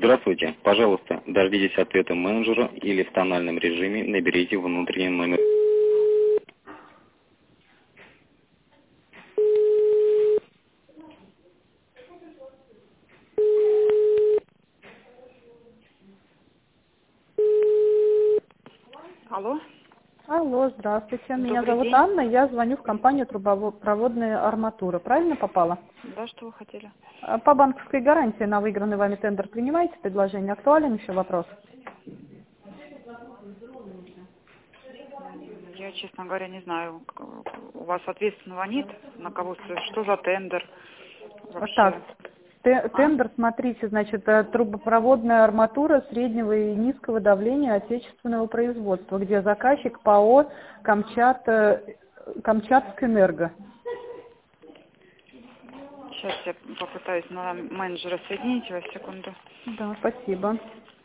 Здравствуйте. Пожалуйста, дождитесь ответа менеджера или в тональном режиме наберите внутренний номер. Алло, Алло, здравствуйте. Меня добрый зовут день. Анна, я звоню в компанию «Трубопроводные арматуры». Правильно попала? Да, что вы хотели? По банковской гарантии на выигранный вами тендер принимаете предложение? Актуален еще вопрос? Я, честно говоря, не знаю, у вас ответственного нет? На кого? Что за тендер Вот вообще? так. Тендер, смотрите, значит, трубопроводная арматура среднего и низкого давления отечественного производства, где заказчик ПАО «Камчатскэнерго». Сейчас я попытаюсь на менеджера соединить вас, секунду. Да, спасибо.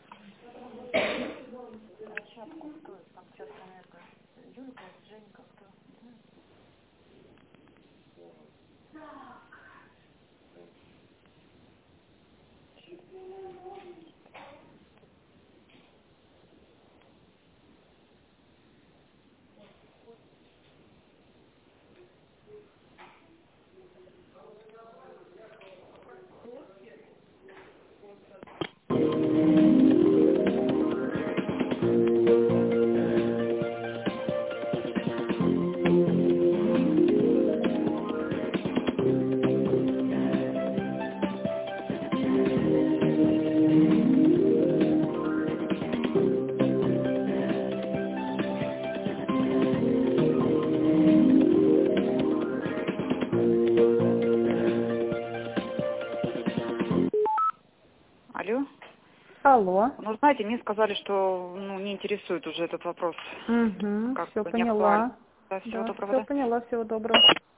Алло? Алло. Ну, знаете, мне сказали, что не интересует уже этот вопрос. Угу, Как все бы не актуален. поняла. Да, всего Да, доброго, все да. поняла, всего доброго.